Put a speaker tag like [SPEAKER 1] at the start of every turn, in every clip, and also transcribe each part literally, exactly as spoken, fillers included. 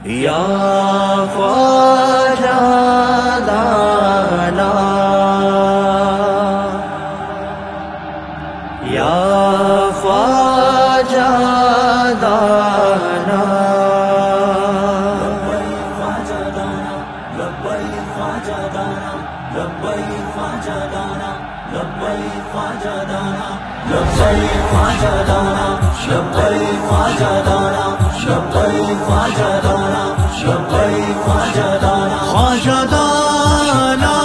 [SPEAKER 1] یا خواجہ دانا یا خواجہ دانا خواجہ دانا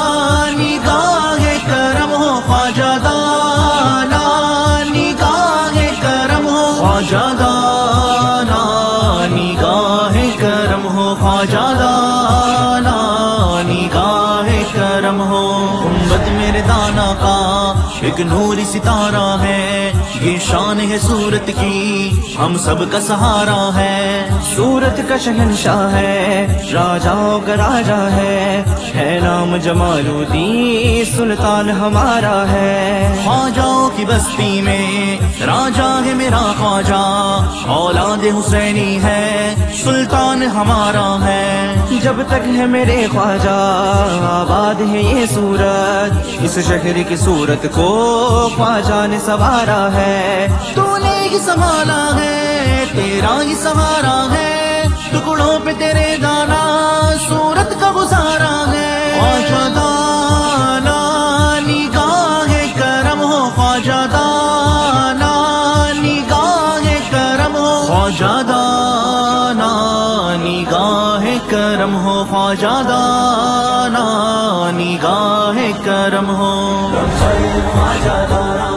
[SPEAKER 1] نگاہ کرم ہو خواجہ دانا نگاہ کرم ہو خواجہ دانا نگاہ کرم ہو خواجہ دانا نگاہ کرم ہو گنبد میرے دانا کا ایک نوری ستارہ ہے، یہ شان ہے صورت کی ہم سب کا سہارا ہے، صورت کا شہنشاہ ہے راجاؤں کا راجا ہے، ہے نام جمال الدین سلطان ہمارا ہے، خواجاؤں کی بستی میں راجا ہے میرا خواجہ، اولاد حسینی ہے سلطان ہمارا ہے، جب تک ہے میرے خواجہ آباد ہے یہ صورت، اس شہر کی صورت کو خواجہ نے سنوارا ہے، تو نے ہی سنبھالا ہے تیرا ہی سہارا ہے، ٹکڑوں پہ تیرے دانا صورت کا گزارا ہے، خواجہ دانا نگاہ کرم ہو خواجہ دانا نگاہ کرم ہو خواجہ دانا نگاہ کرم ہو خواجہ دانا نگاہ کرم ہو خواجہ دانا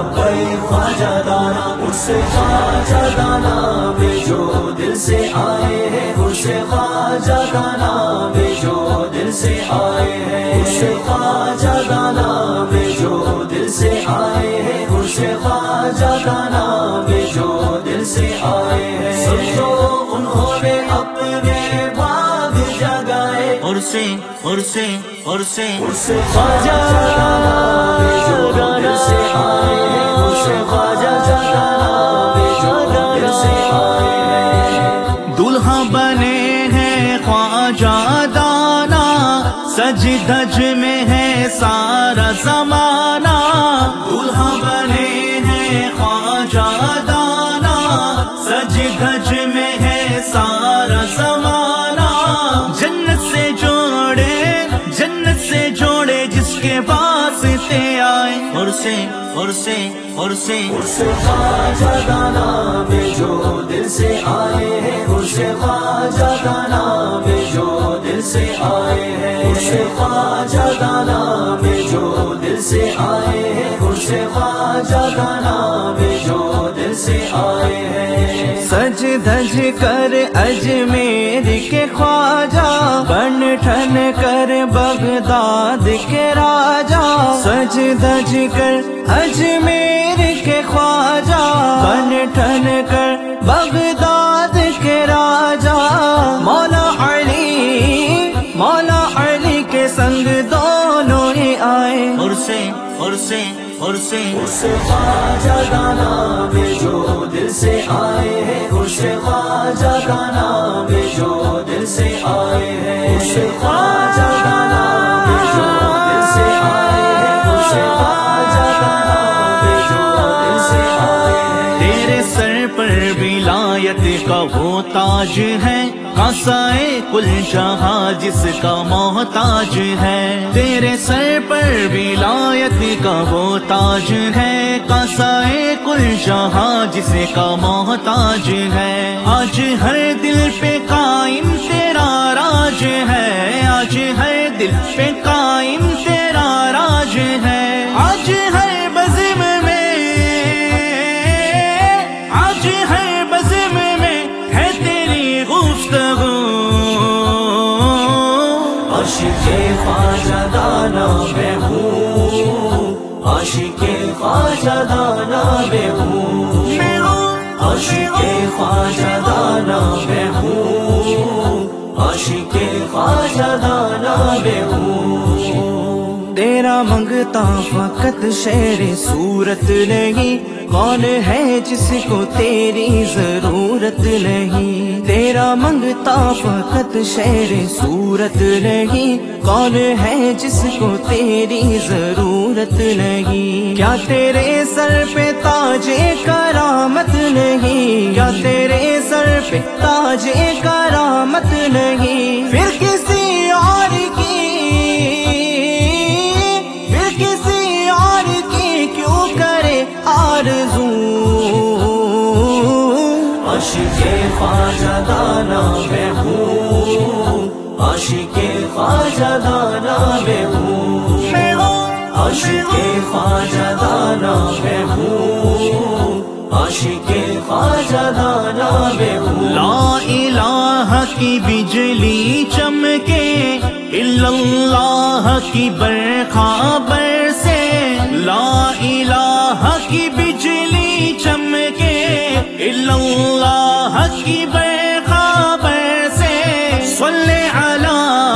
[SPEAKER 1] خواجہ دانا اسے خواجہ دانا بے جو دل سے آئے ہیں، اسے خواجہ دانا بے جو دل سے آئے ہیں، اسے خواجہ دانا بے جو دل سے آئے ہیں، اسے خواجہ دانا بے جو دل سے آئے ہیں، سمجھو انہوں نے اپنے باغ جگائے اور سے اور سے اور سے اسے خواجہ دانا بے جو دل سے آئے ہیں، اسے خواجہ دانا بے جو دل سے آئے ہیں، دلہا بنے ہیں خواجہ دانا سج دھج میں ہے سارا زمانہ، دلہا بنے ہیں خواجہ دانا سج دھج میں ہے سارا زمانہ، جنت سے جوڑے جنت سے جوڑے جس کے واسطے آئے اور سے اور سے اور سے اسے خواجہ دانا بے جو دل سے آئے ہیں، اسے خواجہ دانا بے جو دل سے آئے ہیں، اسے خواجہ دانا بے جو دل سے آئے ہیں، اسے خواجہ دانا بے جو دل سے آئے ہیں، سج دھج کر اجمیر کے خواجہ بن ٹھن کر بغداد کے راجا، سج دھج کر اجمیر کے خواجہ بن ٹھن کر بغداد کے راجا، مولا علی مولا علی کے سنگ دونوں ہی آئے اور سے اور سے اور سے اسے خواجہ دانا بے جو دل سے آئے ہیں، اسے خواجہ دانا بے جو دل سے آئے ہیں، اسے خواجہ دانا بے جو دل سے آئے ہیں، اسے خواجہ دانا بے جو دل سے آئے ہیں، تیرے سر پر ولایت کا وہ تاج ہے، قصائے کل جہاں جس کا محتاج ہے، تیرے سر پر ولایت کا وہ تاج ہے، قصائے کل جہاں جس کا محتاج ہے، آج ہر دل پہ قائم تیرا راج ہے، آج ہر دل پہ قائم تیرا راج ہے، آج ہر بزم میں آج ہر بزم میں ہے تیری گفتگو، عاشق خواجہ دانا میں ہوں، عاشق خواجہ دانا میں ہوں، عاشق خواجہ دانا میں ہوں، عاشق خواجہ دانا میں ہوں، تیرا منگتا فقط شعر صورت نہیں، کون ہے جس کو تیری ضرورت نہیں؟ تیرا منگتا فقط شعر صورت نہیں، کون ہے جس کو تیری ضرورت نہیں؟ کیا تیرے سر پہ تاج کرامت نہیں؟ کیا تیرے سر پہ تاج کرامت نہیں؟ پھر کسی اور کی پھر کسی اور کی کیوں کرے آرزو؟ عاشق خواجہ دانا میں ہوں، عاشق خواجہ دانا میں ہوں، عاشق خواجہ دانا میں ہوں، عاشق خواجہ دانا میں ہوں۔ لا الہ کی بجلی چمکے، الا اللہ کی برقع برسے، لا الہ کی بجلی چمکے، الا اللہ کی برقع برسے، صلی علی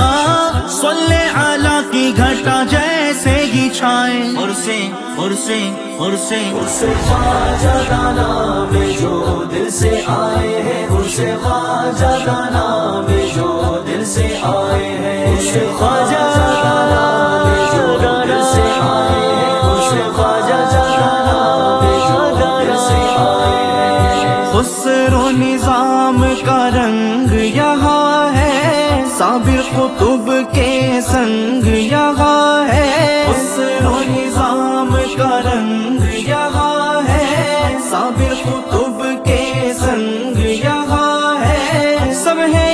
[SPEAKER 1] صلی علی کی گھٹا جیسے ہی چھائے، عرصے عرصے عرصے عرصے خواجہ دانا میں جو دل سے آئے ہیں، عرصے خواجہ دانا میں جو دل سے آئے ہیں، عرصے خواجہ دانا میں جو دل سے آئے ہیں، عرصے خواجہ دانا میں جو دل سے آئے ہیں۔ خسرو نظام کا رنگ یہاں ہے، صابر قطب کے سنگ یہاں ہے، خسرو نظام کا رنگ یہاں ہے، صابر قطب کے سنگ یہاں ہے، سب ہے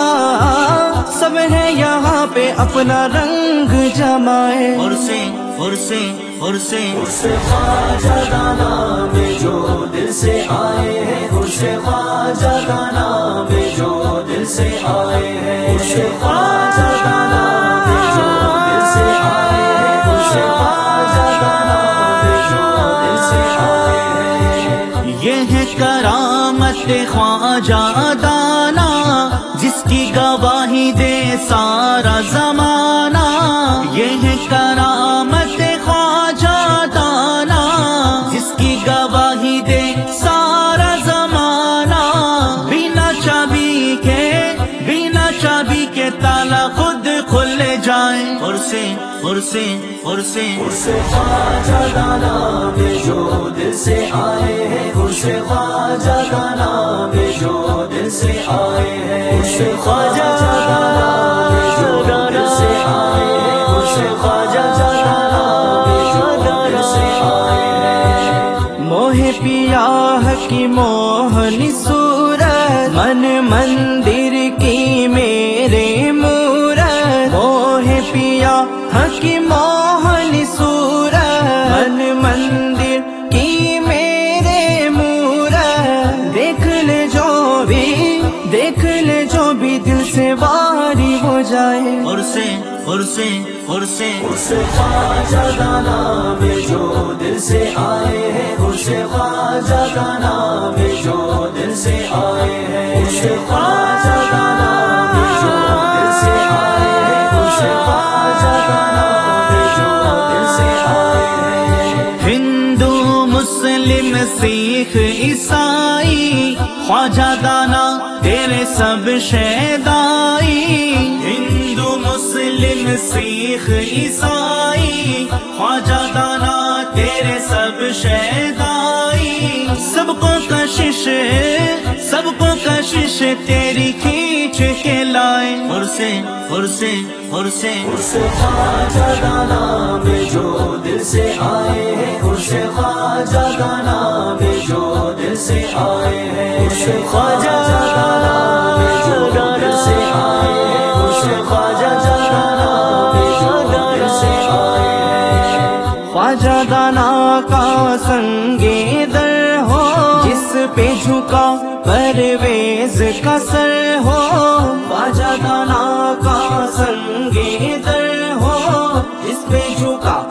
[SPEAKER 1] یہاں سب ہے یہاں پہ اپنا رنگ جمائے، عرصے عرصے عرصے عرصے خواجہ دانا میں جو دل سے آئے ہیں، عرصے خواجہ دانا میں جو دل سے آئے ہیں، عرصے خواجہ دانا میں جو دل سے آئے ہیں، عرصے خواجہ دانا میں جو دل سے آئے ہیں۔ یہ ہے کرامت خواجہ دانا جس کی گواہی دے سارا زمانہ، یہ ہے کرامت خواجہ دانا جس کی گواہی دے سارا زمانہ، بنا چابی کے بنا چابی کے تالا خود کھل جائے، عرصے عرصے عرصے عرصے خواجہ دانا میں جو دل سے آئے ہیں، عرصے خواجہ دانا میں جو دل سے آئے ہیں، عرصے خواجہ دانا میں جو دل سے آئے ہیں، عرصے خواجہ دانا میں جو دل سے آئے ہیں۔ موہ پیاہ کی موہنی صورت، من مندر کی میرے مورت، موہ پیاہ کی موہنی صورت، من مندر کی میرے مورت، دیکھ لے جو بھی دیکھ لے جو بھی دل سے واری ہو جائے، عرصے عرصے عرصے عرصے خواجہ دانا میں جو دل سے آئے ہیں، عرصے خواجہ دانا میں جو دل سے آئے ہیں، عرصے خواجہ دانا میں جو دل سے آئے ہیں، عرصے خواجہ دانا میں جو دل سے آئے ہیں۔ ہندو مسلم سکھ عیسائی خواجہ دانا تیرے سب شیدائی، ہندو مسلم سکھ عیسائی خواجہ دانا تیرے سب شیدائی، سب کو کشش سب کو کشش تیری کھینچ کے لائے، عرصے عرصے عرصے عرصے خواجہ دانا میں جو دل سے آئے ہیں، عرصے خواجہ دانا میں جو دل سے آئے ہیں، عرصے خواجہ دانا میں جو دل سے آئے ہیں، عرصے خواجہ دانا میں جو دل سے آئے ہیں۔ خواجہ دانا کا سنگے در ہو جس پہ جھکا پرویز کا سر ہو، خواجہ دانا کا سنگے در ہو جس پہ جھکا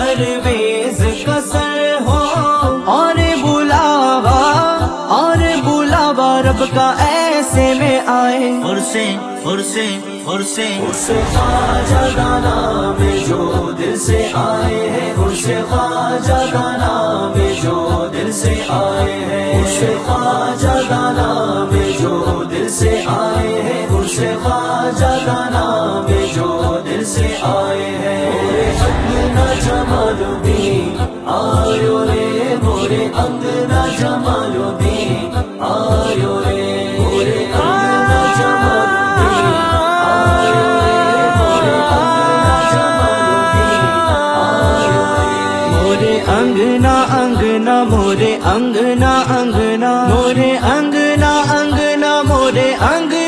[SPEAKER 1] پرویز کا سر ہو، اور بلاوا اور بلاوا رب کا ایسا عرصے میں آئے عرصے عرصے عرصے عرصے خواجہ دانا میں جو دل سے آئے ہیں عرصے خواجہ دانا میں جو دل سے آئے ہیں عرصے خواجہ دانا میں جو دل سے آئے ہیں عرصے خواجہ دانا میں جو دل سے آئے ہیں مورے انگنا جمال الدین آیو رے مورے انگنا جمال الدین آیو رے مورے انگنا جمال الدین آیو رے مورے انگنا جمال الدین آیو رے مورے انگنا انگنا مورے انگنا انگنا مورے انگنا انگنا مورے انگنا